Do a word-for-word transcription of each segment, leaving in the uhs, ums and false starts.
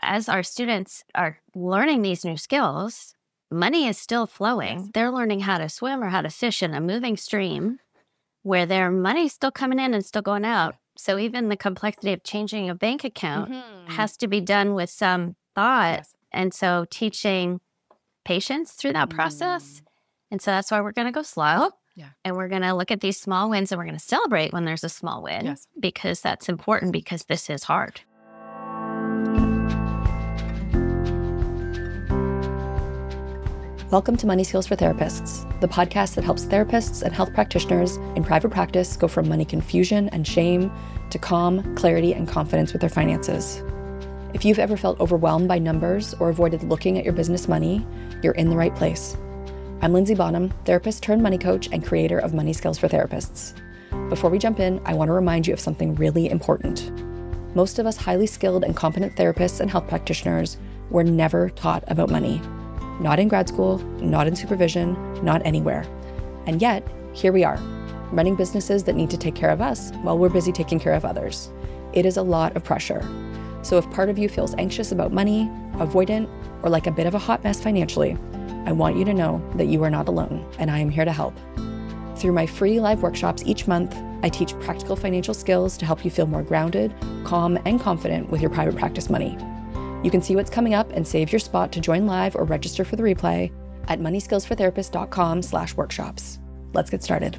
as our students are learning these new skills, money is still flowing. Yes. They're learning how to swim or how to fish in a moving stream where their money's still coming in and still going out. So even the complexity of changing a bank account Mm-hmm. has to be done with some thought. Yes. And so teaching patience through that process. Mm. And so that's why we're going to go slow. Yeah. And we're going to look at these small wins and we're going to celebrate when there's a small win. Yes. Because that's important because this is hard. Welcome to Money Skills for Therapists, the podcast that helps therapists and health practitioners in private practice go from money confusion and shame to calm, clarity, and confidence with their finances. If you've ever felt overwhelmed by numbers or avoided looking at your business money, you're in the right place. I'm Lindsay Bonham, therapist turned money coach and creator of Money Skills for Therapists. Before we jump in, I want to remind you of something really important. Most of us highly skilled and competent therapists and health practitioners were never taught about money. Not in grad school, not in supervision, not anywhere. And yet, here we are, running businesses that need to take care of us while we're busy taking care of others. It is a lot of pressure. So if part of you feels anxious about money, avoidant, or like a bit of a hot mess financially, I want you to know that you are not alone, and I am here to help. Through my free live workshops each month, I teach practical financial skills to help you feel more grounded, calm, and confident with your private practice money. You can see what's coming up and save your spot to join live or register for the replay at moneyskillsfortherapists.com slash workshops. Let's get started.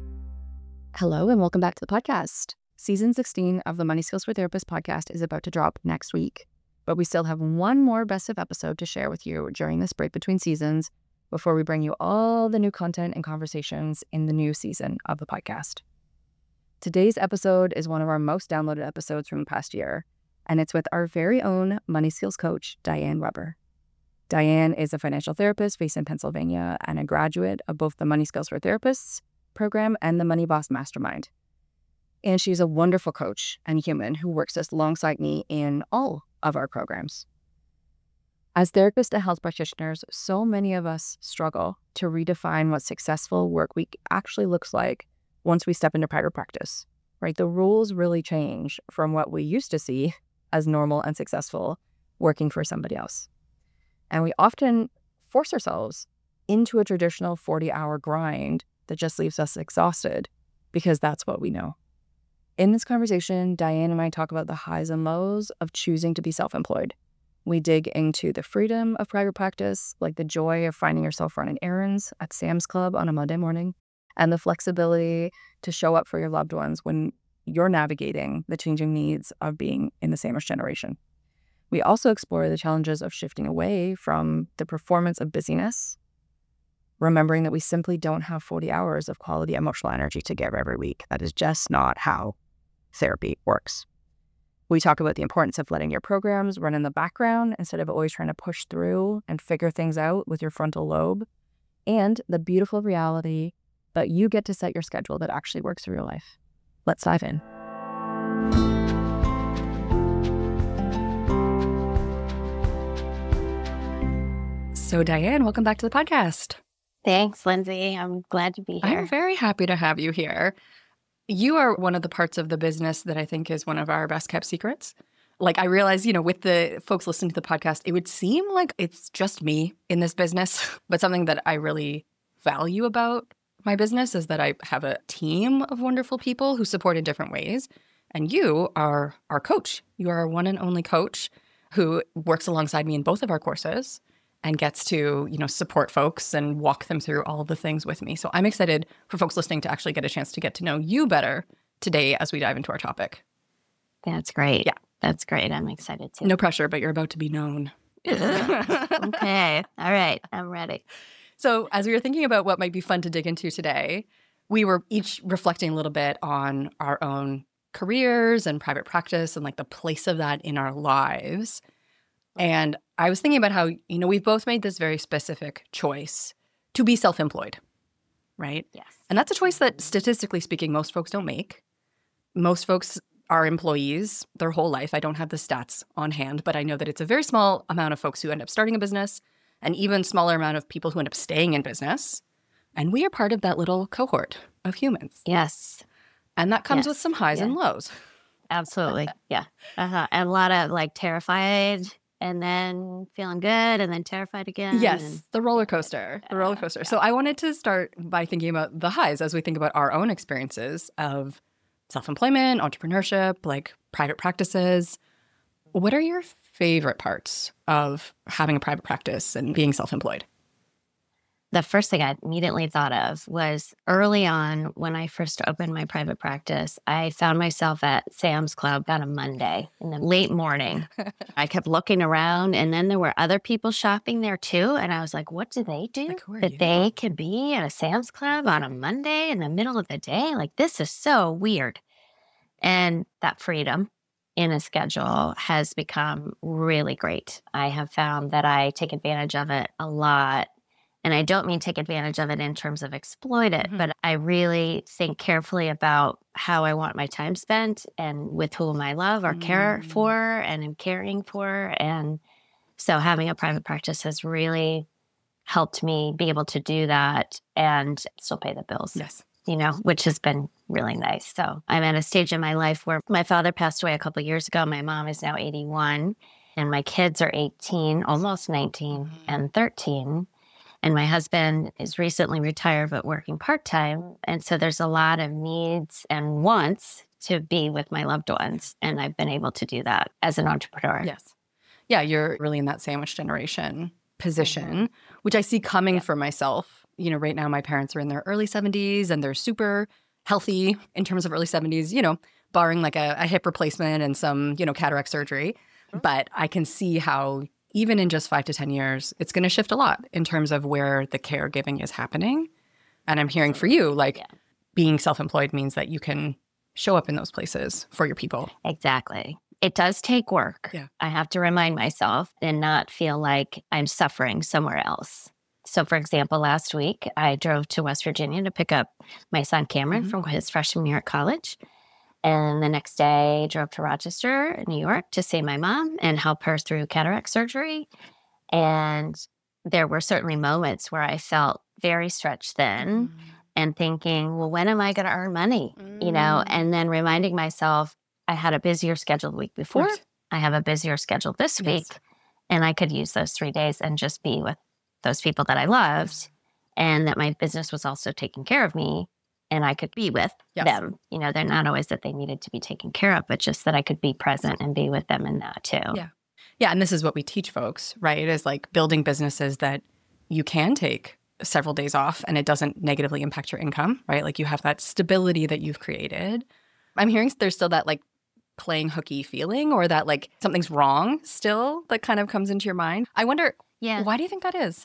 Hello and welcome back to the podcast. Season sixteen of the Money Skills for Therapists podcast is about to drop next week, but we still have one more best of episode to share with you during this break between seasons before we bring you all the new content and conversations in the new season of the podcast. Today's episode is one of our most downloaded episodes from the past year, and it's with our very own money skills coach, Diane Weber. Diane is a financial therapist based in Pennsylvania and a graduate of both the Money Skills for Therapists program and the Money Boss Mastermind. And she's a wonderful coach and human who works just alongside me in all of our programs. As therapists and health practitioners, so many of us struggle to redefine what successful work week actually looks like once we step into private practice, right? The rules really change from what we used to see as normal and successful working for somebody else. And we often force ourselves into a traditional forty-hour grind that just leaves us exhausted because that's what we know. In this conversation, Diane and I talk about the highs and lows of choosing to be self-employed. We dig into the freedom of private practice, like the joy of finding yourself running errands at Sam's Club on a Monday morning, and the flexibility to show up for your loved ones when you're navigating the changing needs of being in the sandwich generation. We also explore the challenges of shifting away from the performance of busyness, remembering that we simply don't have forty hours of quality emotional energy to give every week. That is just not how therapy works. We talk about the importance of letting your programs run in the background instead of always trying to push through and figure things out with your frontal lobe, and the beautiful reality that you get to set your schedule that actually works for your life. Let's dive in. So Diane, welcome back to the podcast. Thanks, Lindsay. I'm glad to be here. I'm very happy to have you here. You are one of the parts of the business that I think is one of our best kept secrets. Like I realize, you know, with the folks listening to the podcast, it would seem like it's just me in this business, but something that I really value about my business is that I have a team of wonderful people who support in different ways. And you are our coach. You are our one and only coach who works alongside me in both of our courses and gets to, you know, support folks and walk them through all of the things with me. So I'm excited for folks listening to actually get a chance to get to know you better today as we dive into our topic. That's great. Yeah. That's great. I'm excited too. No pressure, but you're about to be known. Okay. All right. I'm ready. So as we were thinking about what might be fun to dig into today, we were each reflecting a little bit on our own careers and private practice and like the place of that in our lives. And I was thinking about how, you know, we've both made this very specific choice to be self-employed, right? Yes. And that's a choice that statistically speaking, most folks don't make. Most folks are employees their whole life. I don't have the stats on hand, but I know that it's a very small amount of folks who end up starting a business, an even smaller amount of people who end up staying in business. And we are part of that little cohort of humans. Yes. And that comes Yes. with some highs Yeah. and lows. Absolutely. Yeah. Uh-huh. And a lot of like terrified and then feeling good and then terrified again. Yes, and- the roller coaster, the roller coaster. So I wanted to start by thinking about the highs as we think about our own experiences of self-employment, entrepreneurship, like private practices. What are your favorite parts of having a private practice and being self-employed? The first thing I immediately thought of was early on when I first opened my private practice, I found myself at Sam's Club on a Monday in the late morning. I kept looking around, and then there were other people shopping there too. And I was like, what do they do Like, who are that you? they can be at a Sam's Club on a Monday in the middle of the day? Like, this is so weird. And that freedom in a schedule has become really great. I have found that I take advantage of it a lot. And I don't mean take advantage of it in terms of exploit it, Mhm. but I really think carefully about how I want my time spent and with whom I love or care Mm. for and am caring for. And so having a private practice has really helped me be able to do that and still pay the bills, Yes. you know, which has been really nice. So I'm at a stage in my life where my father passed away a couple of years ago. My mom is now eighty-one, and my kids are eighteen, almost nineteen, Mhm. and thirteen. And my husband is recently retired, but working part-time. And so there's a lot of needs and wants to be with my loved ones. And I've been able to do that as an entrepreneur. Yes. Yeah, you're really in that sandwich generation position, Mhm. which I see coming Yeah. for myself. You know, right now my parents are in their early seventies and they're super healthy in terms of early seventies, you know, barring like a, a hip replacement and some, you know, cataract surgery. Mhm. But I can see how even in just five to ten years, it's going to shift a lot in terms of where the caregiving is happening. And I'm hearing for you, like Yeah. being self-employed means that you can show up in those places for your people. Exactly. It does take work. Yeah. I have to remind myself and not feel like I'm suffering somewhere else. So, for example, last week I drove to West Virginia to pick up my son Cameron Mhm. from his freshman year at college. And the next day, drove to Rochester, New York, to see my mom and help her through cataract surgery. And there were certainly moments where I felt very stretched thin and thinking, well, when am I going to earn money? You know, Mm. and then reminding myself I had a busier schedule the week before. Right. I have a busier schedule this Yes. week. And I could use those three days and just be with those people that I loved, and that my business was also taking care of me. And I could be with Yes. them. You know, they're not always that they needed to be taken care of, but just that I could be present and be with them in that too. Yeah. Yeah. And this is what we teach folks, right? Is like building businesses that you can take several days off and it doesn't negatively impact your income, right? Like you have that stability that you've created. I'm hearing there's still that like playing hooky feeling or that like something's wrong still that kind of comes into your mind. I wonder, Yeah. why do you think that is?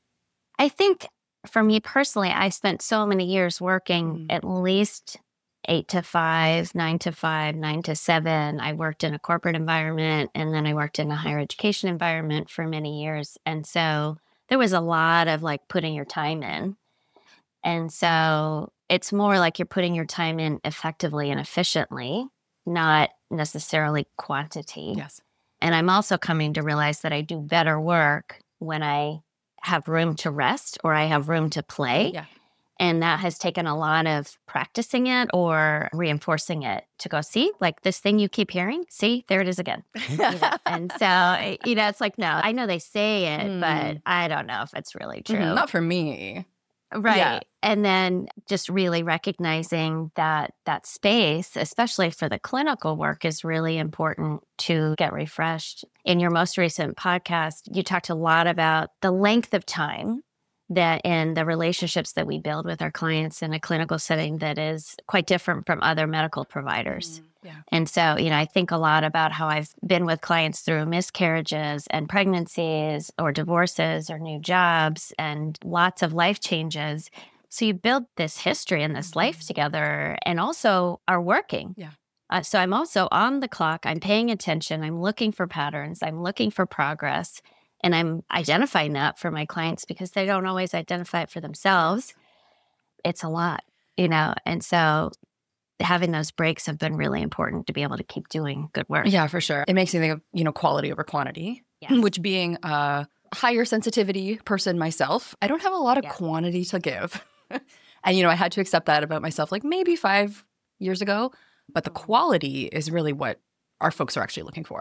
I think for me personally, I spent so many years working Mm. at least eight to five, nine to five, nine to seven. I worked in a corporate environment and then I worked in a higher education environment for many years. And so there was a lot of like putting your time in. And so it's more like you're putting your time in effectively and efficiently, not necessarily quantity. Yes. And I'm also coming to realize that I do better work when I have room to rest or I have room to play. Yeah. And that has taken a lot of practicing it or reinforcing it to go, see, like this thing you keep hearing, see, there it is again. You know? And so, you know, it's like, no, I know they say it, Mm. but I don't know if it's really true. Mhm. Not for me. Right. Yeah. And then just really recognizing that that space, especially for the clinical work, is really important to get refreshed. In your most recent podcast, you talked a lot about the length of time that in the relationships that we build with our clients in a clinical setting that is quite different from other medical providers. Mm, yeah. And so, you know, I think a lot about how I've been with clients through miscarriages and pregnancies or divorces or new jobs and lots of life changes. So you build this history and this life together and also are working. Yeah. Uh, so I'm also on the clock. I'm paying attention. I'm looking for patterns. I'm looking for progress. And I'm identifying that for my clients because they don't always identify it for themselves. It's a lot, you know, and so having those breaks have been really important to be able to keep doing good work. Yeah, for sure. It makes me think of, you know, quality over quantity, Yes. which being a higher sensitivity person myself, I don't have a lot of Yeah. quantity to give. And, you know, I had to accept that about myself like maybe five years ago. But the quality is really what our folks are actually looking for.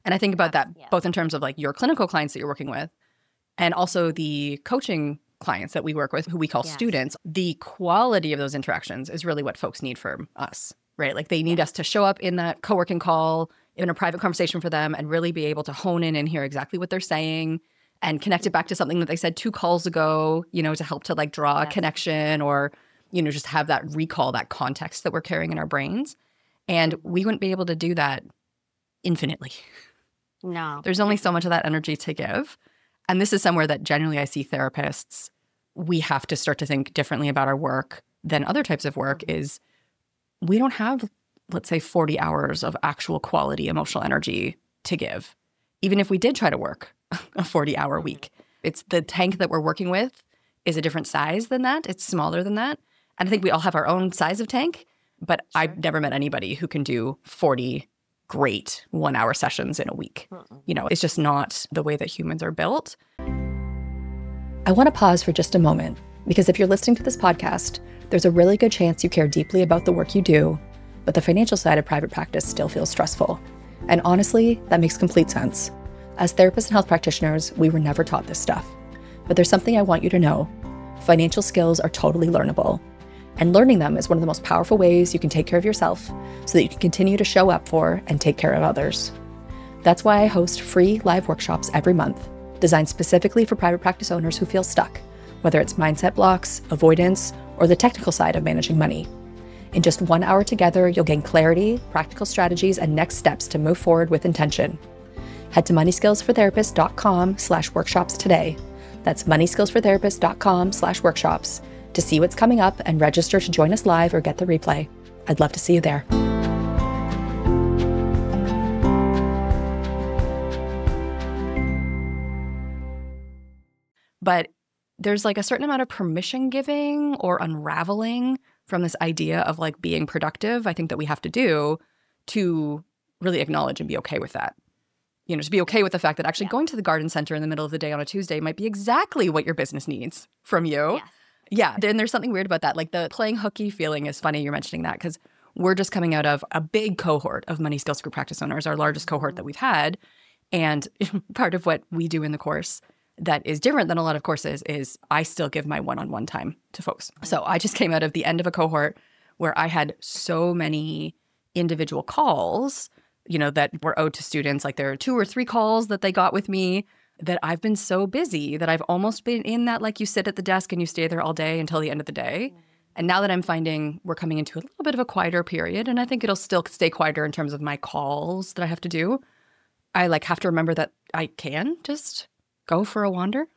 And I think about that Yes. both in terms of like your clinical clients that you're working with and also the coaching clients that we work with, who we call Yes. students. The quality of those interactions is really what folks need from us, right? Like they need Yeah. us to show up in that co-working call, in a private conversation for them, and really be able to hone in and hear exactly what they're saying and connect it back to something that they said two calls ago, you know, to help to like draw a Yes. connection or, you know, just have that recall, that context that we're carrying in our brains. And we wouldn't be able to do that infinitely. No. There's only so much of that energy to give. And this is somewhere that generally I see therapists, we have to start to think differently about our work than other types of work. Is we don't have, let's say, forty hours of actual quality emotional energy to give. Even if we did try to work a forty hour week, it's the tank that we're working with is a different size than that. It's smaller than that. And I think we all have our own size of tank, but Sure. I've never met anybody who can do forty great one hour sessions in a week. Mm-mm. You know, it's just not the way that humans are built. I want to pause for just a moment, because if you're listening to this podcast, there's a really good chance you care deeply about the work you do, but the financial side of private practice still feels stressful. And honestly, that makes complete sense. As therapists and health practitioners, we were never taught this stuff. But there's something I want you to know. Financial skills are totally learnable. And learning them is one of the most powerful ways you can take care of yourself so that you can continue to show up for and take care of others. That's why I host free live workshops every month, designed specifically for private practice owners who feel stuck, whether it's mindset blocks, avoidance, or the technical side of managing money. In just one hour together, you'll gain clarity, practical strategies, and next steps to move forward with intention. Head to moneyskillsfortherapists.com slash workshops today. That's moneyskillsfortherapists.com slash workshops to see what's coming up and register to join us live or get the replay. I'd love to see you there. But there's like a certain amount of permission giving or unraveling from this idea of like being productive, I think that we have to do to really acknowledge and be okay with that. You know, to be okay with the fact that actually Yeah. going to the garden center in the middle of the day on a Tuesday might be exactly what your business needs from you. Yes. Yeah. Then there's something weird about that. Like the playing hooky feeling is funny you're mentioning that, because we're just coming out of a big cohort of Money Skills Group practice owners, our largest cohort that we've had. And part of what we do in the course that is different than a lot of courses is I still give my one-on-one time to folks. So I just came out of the end of a cohort where I had so many individual calls, you know, that were owed to students. Like there are two or three calls that they got with me that I've been so busy that I've almost been in that, like you sit at the desk and you stay there all day until the end of the day. And now that I'm finding we're coming into a little bit of a quieter period, and I think it'll still stay quieter in terms of my calls that I have to do, I like have to remember that I can just go for a wander.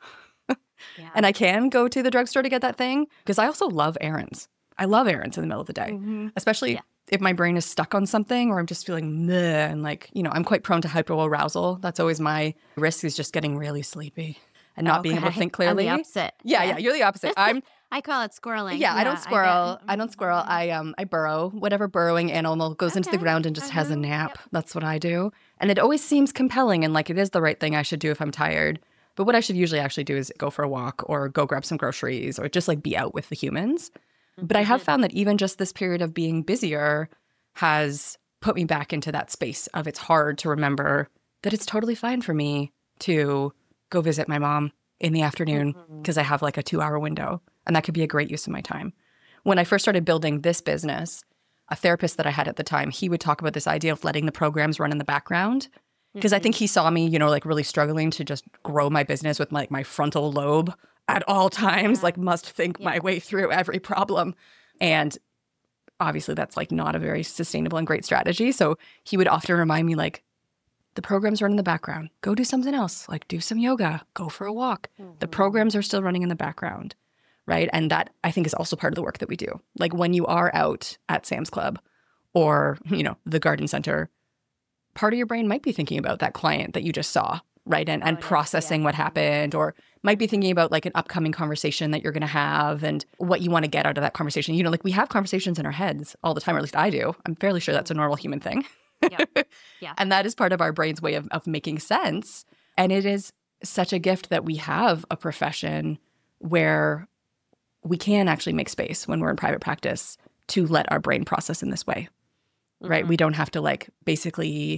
Yeah. And I can go to the drugstore to get that thing, because I also love errands. I love errands in the middle of the day, Mhm. especially Yeah. if my brain is stuck on something or I'm just feeling meh and like, you know, I'm quite prone to hyperarousal. That's always my risk, is just getting really sleepy and not being able to Okay. think I'm clearly. the opposite. Yeah, yeah, you're the opposite. I'm I call it squirreling. yeah, I don't get- squirrel. I, don't squirrel. Mhm. I um I burrow. Whatever burrowing animal goes into the Okay. ground and just has a Uh-huh. nap. Yep. That's what I do. And it always seems compelling and like it is the right thing I should do if I'm tired. But what I should usually actually do is go for a walk or go grab some groceries or just like be out with the humans. But I have Mhm. found that even just this period of being busier has put me back into that space of it's hard to remember that it's totally fine for me to go visit my mom in the afternoon Mhm. because I have like a two hour window, and that could be a great use of my time. When I first started building this business, a therapist that I had at the time, he would talk about this idea of letting the programs run in the background. Because I think he saw me, you know, like really struggling to just grow my business with like my frontal lobe at all times, Yeah. like must think my Yeah. way through every problem. And obviously that's like not a very sustainable and great strategy. So he would often remind me like, the programs run in the background. Go do something else, like do some yoga, go for a walk. The Mhm. programs are still running in the background, right? And that I think is also part of the work that we do. Like when you are out at Sam's Club or, you know, the garden center, part of your brain might be thinking about that client that you just saw, right? And, and Oh, yeah, processing yeah. what happened, or might be thinking about like an upcoming conversation that you're going to have and what you want to get out of that conversation. You know, like we have conversations in our heads all the time, or at least I do. I'm fairly sure that's a normal human thing. Yep. Yeah. And that is part of our brain's way of, of making sense. And it is such a gift that we have a profession where we can actually make space when we're in private practice to let our brain process in this way, right? Mhm. We don't have to like basically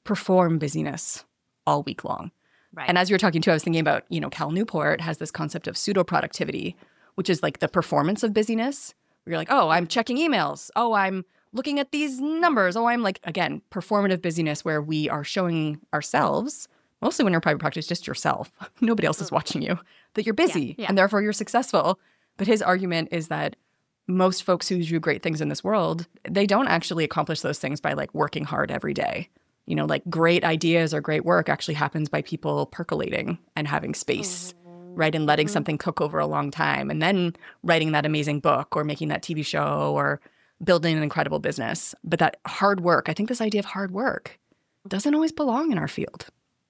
perform busyness all week long. Right. And as you were talking too, I was thinking about, you know, Cal Newport has this concept of pseudo-productivity, which is like the performance of busyness. Where you're like, oh, I'm checking emails. Oh, I'm looking at these numbers. Oh, I'm like, again, performative busyness where we are showing ourselves, mostly when you're in private practice, just yourself. Nobody else is watching you, that you're busy Yeah, yeah. and therefore you're successful. But his argument is that most folks who do great things in this world, they don't actually accomplish those things by like working hard every day. You know, like great ideas or great work actually happens by people percolating and having space, mm-hmm. right? And letting mm-hmm. something cook over a long time and then writing that amazing book or making that T V show or building an incredible business. But that hard work, I think this idea of hard work doesn't always belong in our field.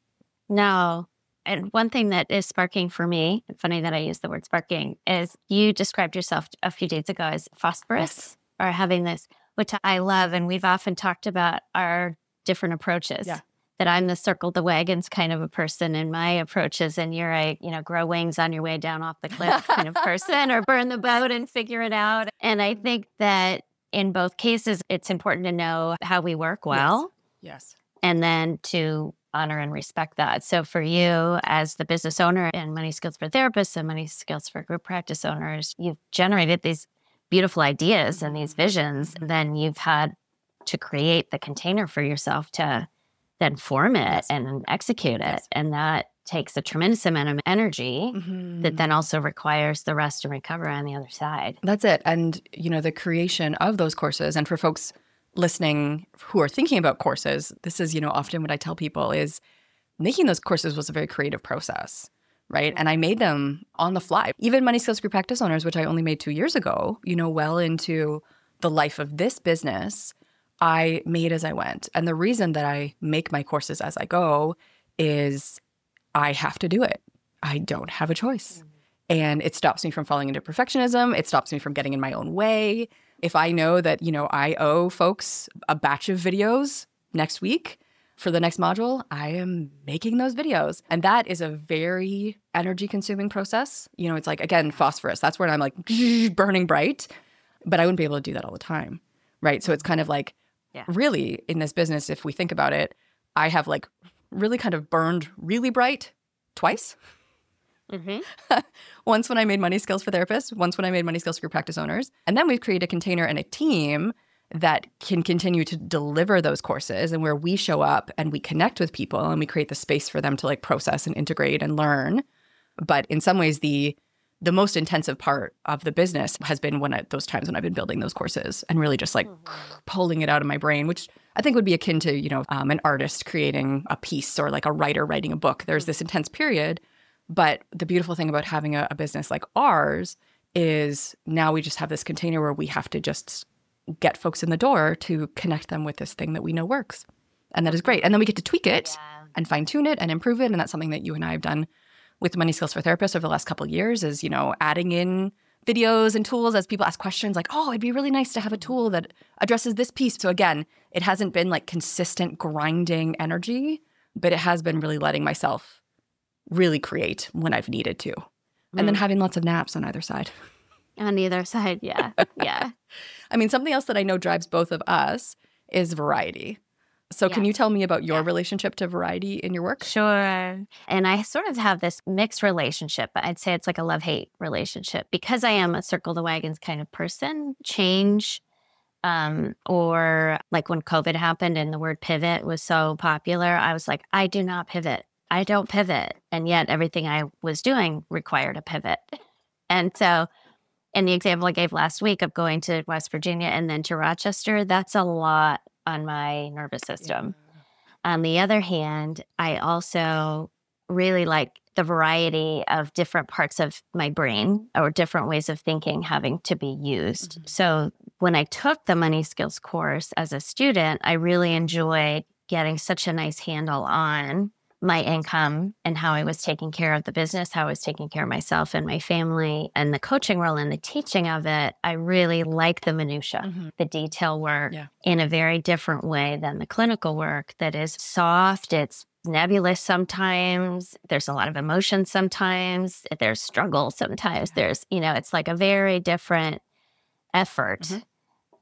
No. And one thing that is sparking for me, funny that I use the word sparking, is you described yourself a few days ago as phosphorus Yes. or having this, which I love. And we've often talked about our different approaches. Yeah. That I'm the circle the wagons kind of a person in my approaches, and you're a, you know, grow wings on your way down off the cliff kind of person, or burn the boat and figure it out. And I think that in both cases, it's important to know how we work well. Yes. yes. And then to honor and respect that. So for you as the business owner and Money Skills for Therapists and Money Skills for Group Practice Owners, you've generated these beautiful ideas and these visions. And then you've had to create the container for yourself to then form it yes. and execute it. Yes. And that takes a tremendous amount of energy mm-hmm. that then also requires the rest and recovery on the other side. That's it. And, you know, the creation of those courses, and for folks listening who are thinking about courses, this is, you know, often what I tell people is making those courses was a very creative process, right? And I made them on the fly. Even Money Skills Group Practice Owners, which I only made two years ago, you know, well into the life of this business, I made as I went. And the reason that I make my courses as I go is I have to do it. I don't have a choice. Mm-hmm. And it stops me from falling into perfectionism. It stops me from getting in my own way. If I know that, you know, I owe folks a batch of videos next week for the next module, I am making those videos. And that is a very energy consuming process. You know, it's like, again, phosphorus. That's where I'm like burning bright, but I wouldn't be able to do that all the time. Right. So it's kind of like, yeah. really in this business, if we think about it, I have like really kind of burned really bright twice. Mm-hmm. Once when I made Money Skills for Therapists, once when I made Money Skills for Group Practice Owners. And then we've created a container and a team that can continue to deliver those courses, and where we show up and we connect with people and we create the space for them to like process and integrate and learn. But in some ways, the the most intensive part of the business has been when I, those times when I've been building those courses and really just like mm-hmm. pulling it out of my brain, which I think would be akin to, you know, um, an artist creating a piece or like a writer writing a book. There's this intense period. But the beautiful thing about having a, a business like ours is now we just have this container where we have to just get folks in the door to connect them with this thing that we know works. And that is great. And then we get to tweak it yeah. and fine tune it and improve it. And that's something that you and I have done with Money Skills for Therapists over the last couple of years is, you know, adding in videos and tools as people ask questions like, oh, it'd be really nice to have a tool that addresses this piece. So again, it hasn't been like consistent grinding energy, but it has been really letting myself really create when I've needed to. Mm. And then having lots of naps on either side. On either side, yeah, yeah. I mean, something else that I know drives both of us is variety. So yes. Can you tell me about your yeah. relationship to variety in your work? Sure. And I sort of have this mixed relationship. I'd say it's like a love-hate relationship because I am a circle the wagons kind of person. Change, um, or like when COVID happened and the word pivot was so popular, I was like, I do not pivot. I don't pivot. And yet everything I was doing required a pivot. And so in the example I gave last week of going to West Virginia and then to Rochester, that's a lot on my nervous system. Yeah. On the other hand, I also really like the variety of different parts of my brain or different ways of thinking having to be used. Mm-hmm. So when I took the Money Skills course as a student, I really enjoyed getting such a nice handle on my income and how I was taking care of the business, how I was taking care of myself and my family, and the coaching role and the teaching of it. I really like the minutia, mm-hmm. the detail work yeah. in a very different way than the clinical work that is soft. It's nebulous sometimes. There's a lot of emotion sometimes. There's struggle sometimes. There's, you know, it's like a very different effort. Mm-hmm.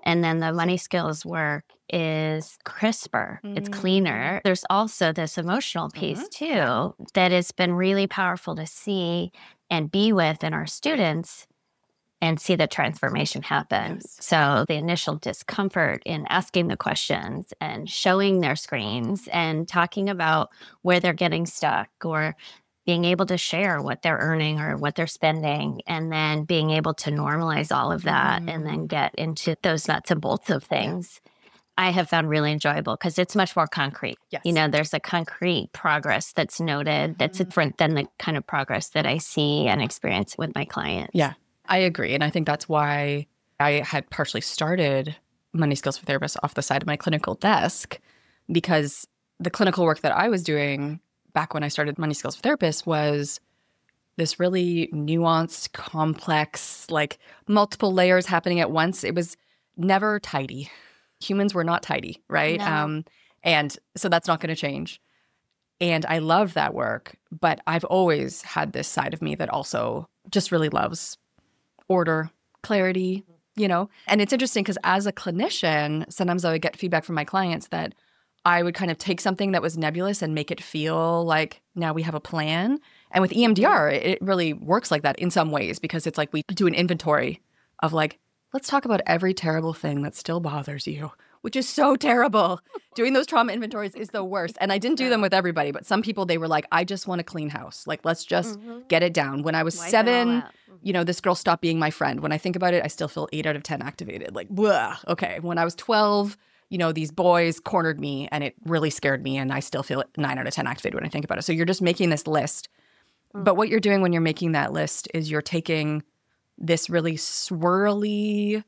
And then the money skills work is crisper. Mm. It's cleaner. There's also this emotional piece Mm-hmm. too that has been really powerful to see and be with in our students and see the transformation happen. Yes. So the initial discomfort in asking the questions and showing their screens and talking about where they're getting stuck, or being able to share what they're earning or what they're spending, and then being able to normalize all of that Mm. and then get into those nuts and bolts of things, I have found really enjoyable because it's much more concrete. Yes. You know, there's a concrete progress that's noted that's Mhm. different than the kind of progress that I see and experience with my clients. Yeah, I agree. And I think that's why I had partially started Money Skills for Therapists off the side of my clinical desk, because the clinical work that I was doing back when I started Money Skills for Therapists was this really nuanced, complex, like multiple layers happening at once. It was never tidy. Humans were not tidy, right? No. Um, and so that's not going to change. And I love that work, but I've always had this side of me that also just really loves order, clarity, you know? And it's interesting because as a clinician, sometimes I would get feedback from my clients that I would kind of take something that was nebulous and make it feel like now we have a plan. And with E M D R, it really works like that in some ways, because it's like we do an inventory of like, let's talk about every terrible thing that still bothers you, which is so terrible. Doing those trauma inventories is the worst. And I didn't do them with everybody, but some people, they were like, I just want a clean house. Like, let's just Mhm. get it down. When I was Wipe it all seven, out. you know, this girl stopped being my friend. When I think about it, I still feel eight out of ten activated. Like, blah. Okay. When I was twelve, you know, these boys cornered me and it really scared me. And I still feel nine out of ten activated when I think about it. So you're just making this list. Mm. But what you're doing when you're making that list is you're taking this really swirly,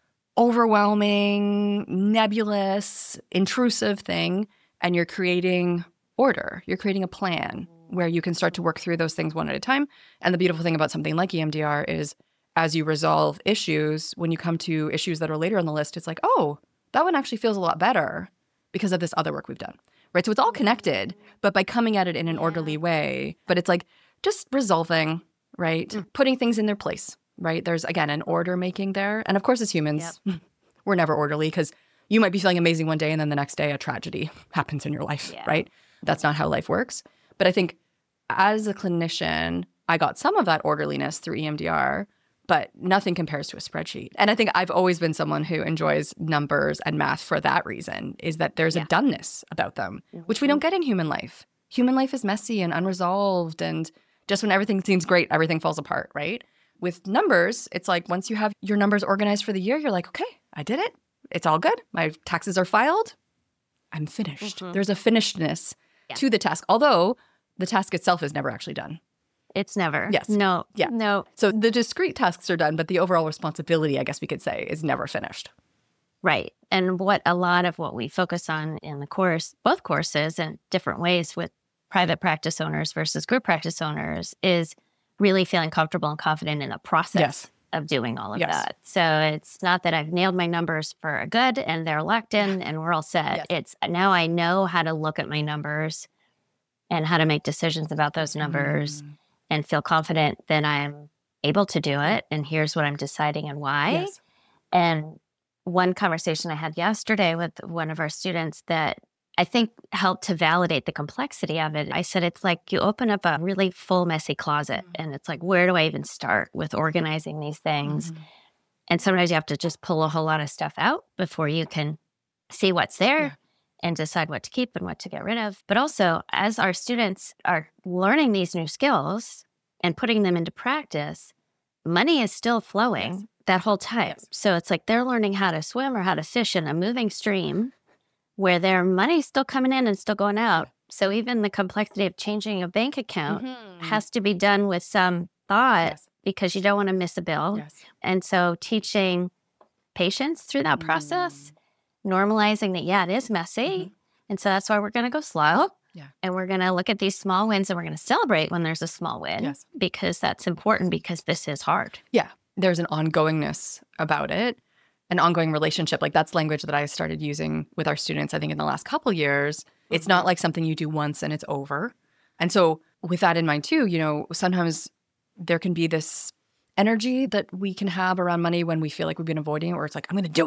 overwhelming, nebulous, intrusive thing, and you're creating order. You're creating a plan where you can start to work through those things one at a time. And the beautiful thing about something like E M D R is as you resolve issues, when you come to issues that are later on the list, it's like, oh, that one actually feels a lot better because of this other work we've done, right? So it's all connected, but by coming at it in an orderly way. But it's like just resolving, right? Mm. Putting things in their place, right? There's, again, an order making there. And of course, as humans, we're never orderly because you might be feeling amazing one day and then the next day a tragedy happens in your life, Yeah. right? That's not how life works. But I think as a clinician, I got some of that orderliness through E M D R, but nothing compares to a spreadsheet. And I think I've always been someone who enjoys numbers and math for that reason, is that there's Yeah. a doneness about them, Mhm. which we don't get in human life. Human life is messy and unresolved, and just when everything seems great, everything falls apart, right? With numbers, it's like once you have your numbers organized for the year, you're like, okay, I did it. It's all good. My taxes are filed. I'm finished. Mhm. There's a finishedness Yeah. to the task, although the task itself is never actually done. It's never. Yes. No. Yeah. No. So the discrete tasks are done, but the overall responsibility, I guess we could say, is never finished. Right. And what a lot of what we focus on in the course, both courses in different ways with private practice owners versus group practice owners, is really feeling comfortable and confident in the process Yes. of doing all of Yes. that. So it's not that I've nailed my numbers for a good and they're locked in and we're all set. Yes. It's now I know how to look at my numbers and how to make decisions about those numbers Mm. and feel confident that I'm able to do it. And here's what I'm deciding and why. Yes. And one conversation I had yesterday with one of our students that I think helped to validate the complexity of it. I said, it's like you open up a really full, messy closet, Mhm. and it's like, where do I even start with organizing these things? Mhm. And sometimes you have to just pull a whole lot of stuff out before you can see what's there Yeah. and decide what to keep and what to get rid of. But also, as our students are learning these new skills and putting them into practice, money is still flowing Yes. that whole time. Yes. So it's like they're learning how to swim or how to fish in a moving stream where their money's still coming in and still going out. So even the complexity of changing a bank account Mhm. has to be done with some thought Yes. because you don't want to miss a bill. Yes. And so teaching patience through that process, normalizing that, yeah, it is messy. Mhm. And so that's why we're going to go slow. Yeah. And we're going to look at these small wins and we're going to celebrate when there's a small win Yes. because that's important because this is hard. Yeah. There's an ongoingness about it, an ongoing relationship. Like that's language that I started using with our students, I think, in the last couple years. It's not like something you do once and it's over. And so with that in mind too, you know, sometimes there can be this energy that we can have around money when we feel like we've been avoiding it, or it's like, I'm going to do it.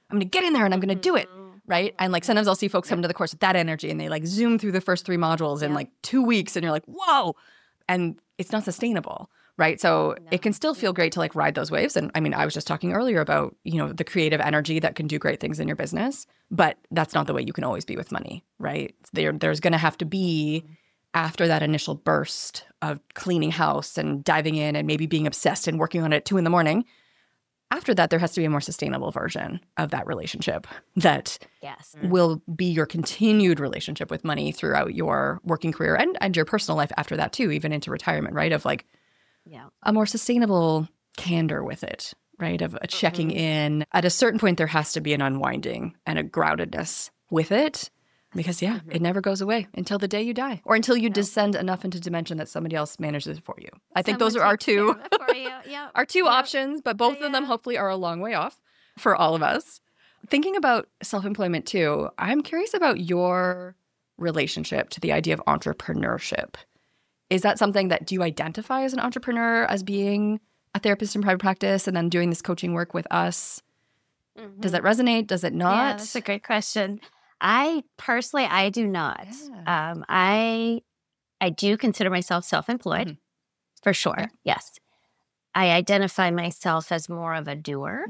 I'm going to get in there and I'm going to do it. Mhm. Right. And like sometimes I'll see folks come to the course with that energy and they like zoom through the first three modules in Yeah. like two weeks and you're like, whoa. And it's not sustainable. Right. So No. it can still feel great to like ride those waves. And I mean, I was just talking earlier about, you know, the creative energy that can do great things in your business, but that's not the way you can always be with money. Right. There, there's going to have to be, after that initial burst of cleaning house and diving in and maybe being obsessed and working on it at two in the morning, after that, there has to be a more sustainable version of that relationship that Yes. will be your continued relationship with money throughout your working career and, and your personal life after that too, even into retirement, right? Of like Yeah. a more sustainable candor with it, right? Of a checking Mhm. in. At a certain point, there has to be an unwinding and a groundedness with it. Because, yeah, Mhm. it never goes away until the day you die or until you No. descend enough into dimension that somebody else manages it for you. I think Someone those are our takes care two of it for you. Yep. our two Yep. options, but both of them Yeah. hopefully are a long way off for all of us. Thinking about self-employment too, I'm curious about your relationship to the idea of entrepreneurship. Is that something that, do you identify as an entrepreneur, as being a therapist in private practice and then doing this coaching work with us? Does that Mhm. resonate? Does it not? Yeah, that's a great question. I personally, I do not. Yeah. Um, I I do consider myself self-employed Mhm. for sure. Yeah. Yes, I identify myself as more of a doer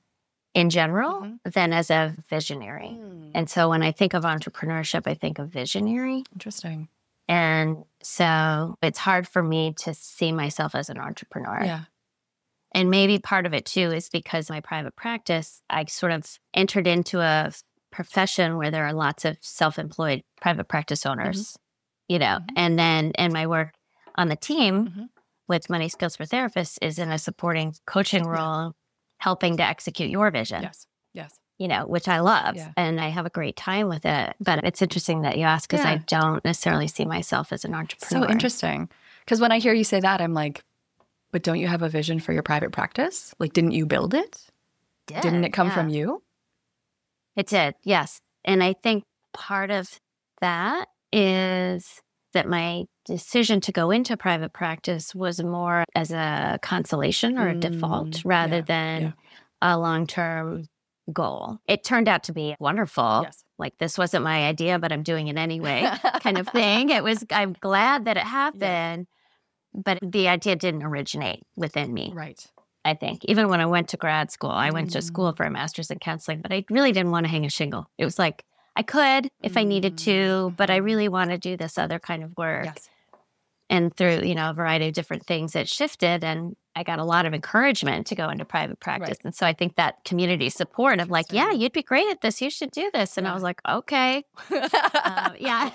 in general Mhm. than as a visionary. Mm. And so when I think of entrepreneurship, I think of visionary. Interesting. And so it's hard for me to see myself as an entrepreneur. Yeah. And maybe part of it too is because my private practice, I sort of entered into a profession where there are lots of self-employed private practice owners, you know, Mhm. and then and my work on the team Mhm. with Money Skills for Therapists is in a supporting coaching Yeah. role, helping to execute your vision, Yes. Yes. you know, which I love Yeah. and I have a great time with it. But it's interesting that you ask because I Yeah. don't necessarily see myself as an entrepreneur. So interesting. Because when I hear you say that, I'm like, but don't you have a vision for your private practice? Like, didn't you build it? Did, Didn't it come yeah. from you? It did, yes. And I think part of that is that my decision to go into private practice was more as a consolation or a default Mm, rather yeah, than yeah. a long-term goal. It turned out to be wonderful. Yes. Like, this wasn't my idea, but I'm doing it anyway kind of thing. It was, I'm glad that it happened, but the idea didn't originate within me. Right. I think. Even when I went to grad school, I went to Mm. school for a master's in counseling, but I really didn't want to hang a shingle. It was like, I could if I needed to, but I Mhm. really want to do this other kind of work. Yes. And through, you know, a variety of different things, it shifted and I got a lot of encouragement to go into private practice. Right. And so I think that community support of like, yeah, Interesting. you'd be great at this. You should do this. And I Yeah. was like, okay. Um, yeah.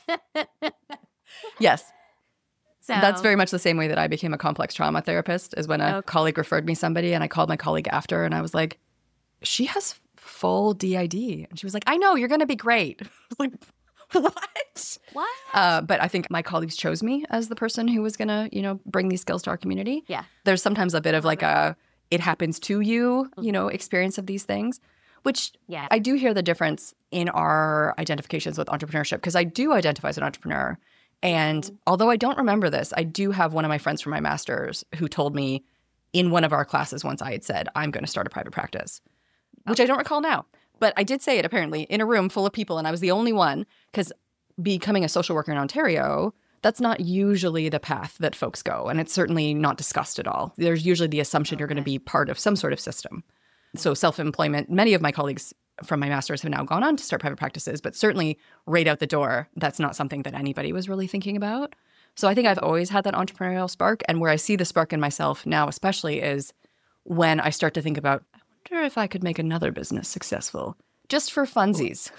Yes. So That's very much the same way that I became a complex trauma therapist, is when a Okay. colleague referred me somebody and I called my colleague after and I was like, she has full D I D. And she was like, I know, you're going to be great. I was like, what? what? Uh, but I think my colleagues chose me as the person who was going to, you know, bring these skills to our community. Yeah. There's sometimes a bit of like a, it happens to you, you know, Mhm. experience of these things, which Yeah. I do hear the difference in our identifications with entrepreneurship, because I do identify as an entrepreneur. And Mhm. although I don't remember this, I do have one of my friends from my master's who told me in one of our classes once I had said, I'm going to start a private practice, which I don't recall now. But I did say it apparently in a room full of people, and I was the only one, because becoming a social worker in Ontario, that's not usually the path that folks go. And it's certainly not discussed at all. There's usually the assumption you're going to Okay. be part of some sort of system. So self-employment, many of my colleagues from my master's have now gone on to start private practices, but certainly right out the door, that's not something that anybody was really thinking about. So I think I've always had that entrepreneurial spark. And where I see the spark in myself now especially is when I start to think about, I wonder if I could make another business successful just for funsies.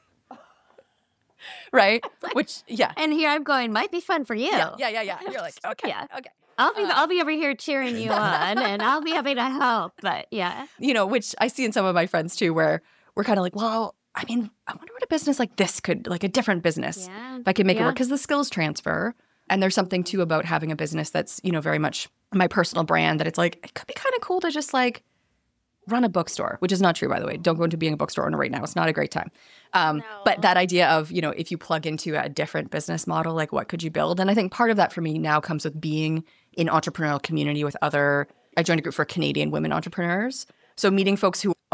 Right? Which, yeah. And here I'm going, might be fun for you. Yeah, yeah, yeah, yeah. You're like, okay, Yeah. okay. I'll be Uh, I'll be over here cheering you on and I'll be happy to help. But yeah. You know, which I see in some of my friends too, where we're kind of like, well, I mean, I wonder what a business like this could, like a different business, Yeah. if I could make it Yeah. work, because the skills transfer. And there's something too about having a business that's, you know, very much my personal brand, that it's like, it could be kind of cool to just like run a bookstore, which is not true, by the way. Don't go into being a bookstore owner right now. It's not a great time. Um, But No. that idea of, you know, if you plug into a different business model, like what could you build? And I think part of that for me now comes with being in entrepreneurial community with other, I joined a group for Canadian women entrepreneurs. So meeting folks who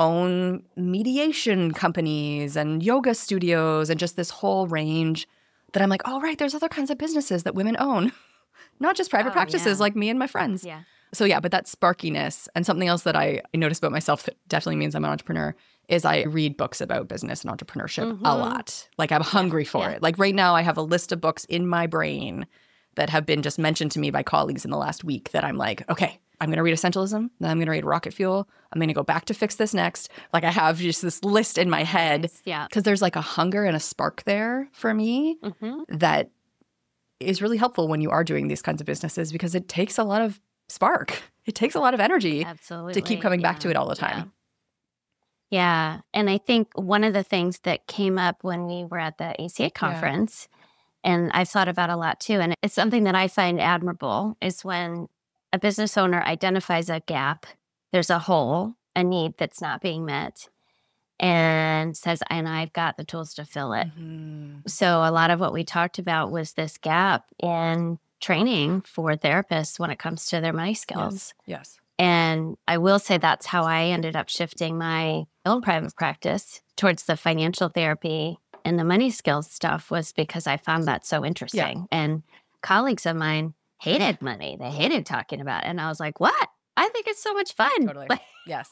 own mediation companies and yoga studios and just this whole range that I'm like, oh, right, there's other kinds of businesses that women own, not just private Oh, practices yeah. like me and my friends. Yeah. So yeah, but that sparkiness, and something else that I notice about myself that definitely means I'm an entrepreneur is I read books about business and entrepreneurship Mhm. a lot. Like I'm hungry for yeah. it. Like right now I have a list of books in my brain that have been just mentioned to me by colleagues in the last week that I'm like, okay, I'm going to read Essentialism, then I'm going to read Rocket Fuel. I'm going to go back to Fix This Next. Like I have just this list in my head Nice. Yeah. because there's like a hunger and a spark there for me hmm that is really helpful when you are doing these kinds of businesses because it takes a lot of spark. It takes a lot of energy Absolutely. to keep coming back Yeah. to it all the time. Yeah. yeah. And I think one of the things that came up when we were at the A C A conference, and I've thought about a lot too, and it's something that I find admirable, is when a business owner identifies a gap, there's a hole, a need that's not being met, and says, and I've got the tools to fill it. Mhm. So a lot of what we talked about was this gap in training for therapists when it comes to their money skills. Yes. And I will say that's how I ended up shifting my own private practice towards the financial therapy and the money skills stuff, was because I found that so interesting. And colleagues of mine hated money. They hated talking about it. And I was like, what? I think it's so much fun. Totally. Like, Yes.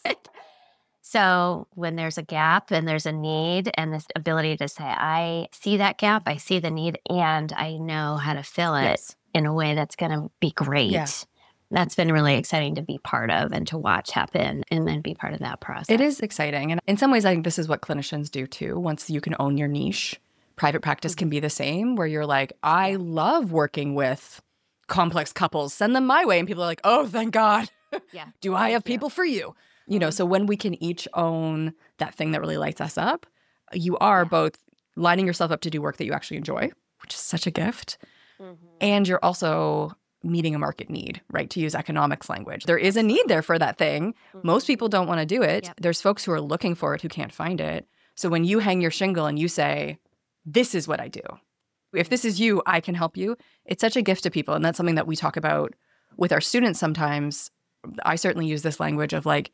so when there's a gap and there's a need, and this ability to say, I see that gap, I see the need, and I know how to fill it Yes. in a way that's going to be great. Yeah. That's been really exciting to be part of and to watch happen and then be part of that process. It is exciting. And in some ways, I think this is what clinicians do too. Once you can own your niche, private practice can be the same, where you're like, I love working with complex couples. Send them my way. And people are like, oh, thank God. Yeah. Do I have Yeah. people for you? You know, so when we can each own that thing that really lights us up, you are both lining yourself up to do work that you actually enjoy, which is such a gift. Mhm. And you're also meeting a market need, right? To use economics language. There is a need there for that thing. Most people don't want to do it. Yep. There's folks who are looking for it who can't find it. So when you hang your shingle and you say, this is what I do. If this is you, I can help you. It's such a gift to people. And that's something that we talk about with our students sometimes. I certainly use this language of like,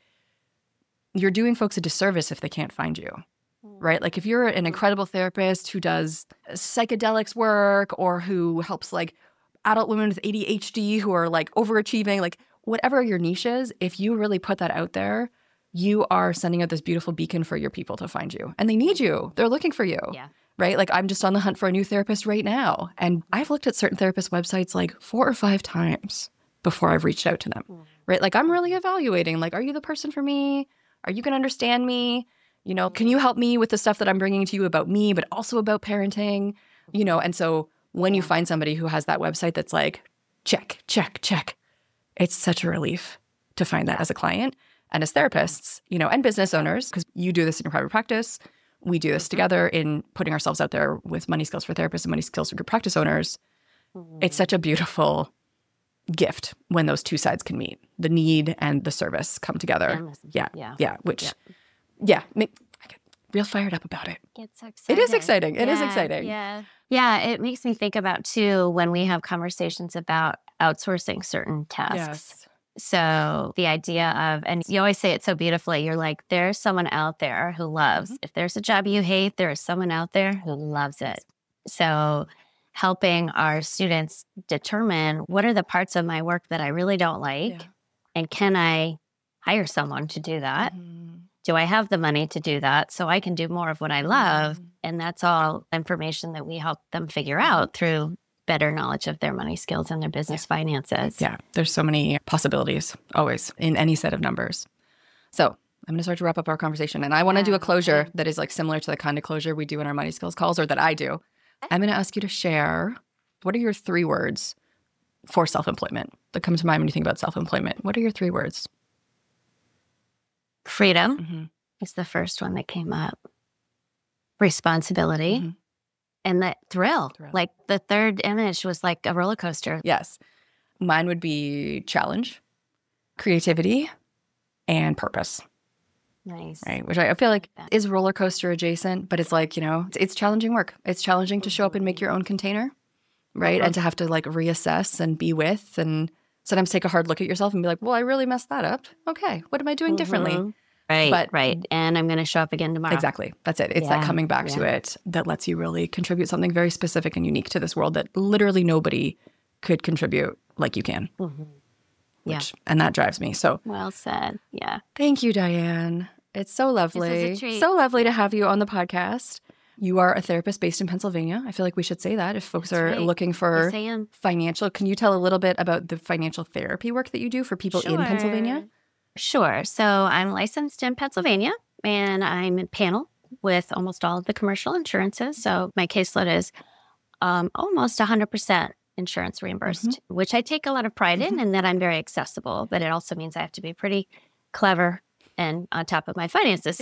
you're doing folks a disservice if they can't find you, right? Like if you're an incredible therapist who does psychedelics work or who helps like adult women with A D H D who are like overachieving, like whatever your niche is, if you really put that out there, you are sending out this beautiful beacon for your people to find you. And they need you. They're looking for you. Yeah. Right? Like I'm just on the hunt for a new therapist right now. And I've looked at certain therapist websites like four or five times before I've reached out to them. Right? Like I'm really evaluating, like, are you the person for me? Are you going to understand me? You know, can you help me with the stuff that I'm bringing to you about me, but also about parenting? You know, and so when you find somebody who has that website that's like, check, check, check, it's such a relief to find that as a client and as therapists, you know, and business owners, because you do this in your private practice. We do this together in putting ourselves out there with money skills for therapists and money skills for practice owners. It's such a beautiful gift when those two sides can meet. The need and the service come together. And listen. Yeah. Yeah. Yeah. Which, Yeah. yeah, make, I get real fired up about it. Get so It is excited. exciting. It is Yeah, exciting. Yeah. Yeah. It makes me think about too when we have conversations about outsourcing certain tasks. Yes. So the idea of, and you always say it so beautifully, you're like, there's someone out there who loves, Mm-hmm. if there's a job you hate, there is someone out there who loves it. So helping our students determine what are the parts of my work that I really don't like, Yeah. and can I hire someone to do that? Mhm. Do I have the money to do that so I can do more of what I love? Mhm. And that's all information that we help them figure out through better knowledge of their money skills and their business finances. Yeah, there's so many possibilities always in any set of numbers. So I'm going to start to wrap up our conversation. And I want to do Yeah, a closure okay. that is like similar to the kind of closure we do in our money skills calls, or that I do. I'm going to ask you to share, what are your three words for self-employment that come to mind when you think about self-employment? What are your three words? Freedom Mm-hmm. is the first one that came up. Responsibility. Mhm. And that thrill. Thrill. Like the third image was like a roller coaster. Yes. Mine would be challenge, creativity, and purpose. Nice. Right, which I I feel like that. is roller coaster adjacent, but it's like, you know, it's, it's challenging work. It's challenging to show up and make your own container, right? Uh-huh. And to have to like reassess and be with, and sometimes take a hard look at yourself and be like, well, I really messed that up. Okay, what am I doing differently? Mhm. Right, But- right. And I'm going to show up again tomorrow. Exactly. That's it. It's that Yeah, coming back to yeah. it that lets you really contribute something very specific and unique to this world that literally nobody could contribute like you can. Mhm. Yeah. Which, and that drives me. So Well said. Yeah. thank you, Diane. It's so lovely. treat. So lovely to have you on the podcast. You are a therapist based in Pennsylvania. I feel like we should say that if folks That's are right. looking for Yes, I am. financial. Can you tell a little bit about the financial therapy work that you do for people in Pennsylvania? Sure. So I'm licensed in Pennsylvania and I'm in panel with almost all of the commercial insurances. So my caseload is um, almost one hundred percent insurance reimbursed, Mm-hmm. which I take a lot of pride in and that I'm very accessible. But it also means I have to be pretty clever and on top of my finances.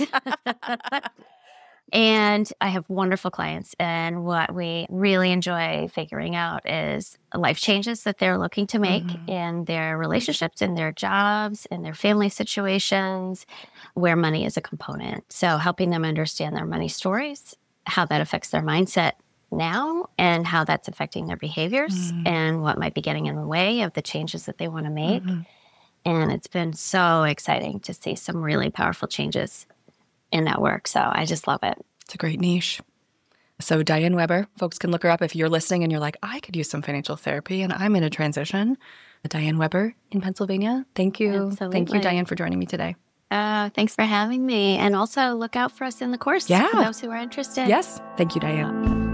And I have wonderful clients. And what we really enjoy figuring out is life changes that they're looking to make Mhm. in their relationships, in their jobs, in their family situations, where money is a component. So helping them understand their money stories, how that affects their mindset now, and how that's affecting their behaviors, Mhm. and what might be getting in the way of the changes that they want to make. Mhm. And it's been so exciting to see some really powerful changes in that work. So I just love it. It's a great niche. So Diane Weber, folks can look her up if you're listening and you're like, I could use some financial therapy and I'm in a transition. Diane Weber in Pennsylvania. Thank you. Thank Absolutely. you, Diane, for joining me today. Uh, thanks for having me. And also look out for us in the course Yeah. for those who are interested. Yes. Thank you, Diane.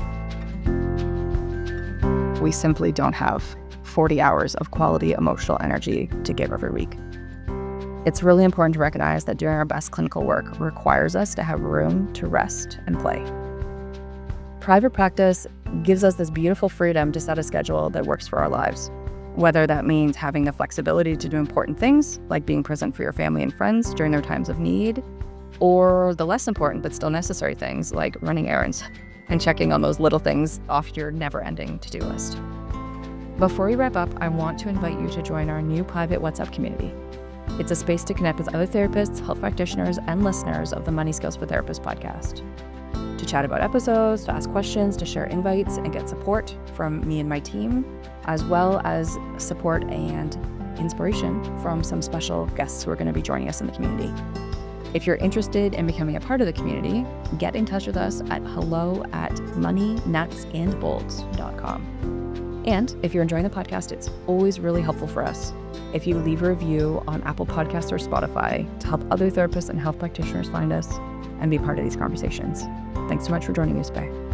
We simply don't have forty hours of quality emotional energy to give every week. It's really important to recognize that doing our best clinical work requires us to have room to rest and play. Private practice gives us this beautiful freedom to set a schedule that works for our lives, whether that means having the flexibility to do important things, like being present for your family and friends during their times of need, or the less important but still necessary things like running errands and checking on those little things off your never-ending to-do list. Before we wrap up, I want to invite you to join our new private WhatsApp community. It's a space to connect with other therapists, health practitioners, and listeners of the Money Skills for Therapists podcast. To chat about episodes, to ask questions, to share invites, and get support from me and my team, as well as support and inspiration from some special guests who are going to be joining us in the community. If you're interested in becoming a part of the community, get in touch with us at hello at money nuts and bolts dot com. And if you're enjoying the podcast, it's always really helpful for us if you leave a review on Apple Podcasts or Spotify to help other therapists and health practitioners find us and be part of these conversations. Thanks so much for joining me today.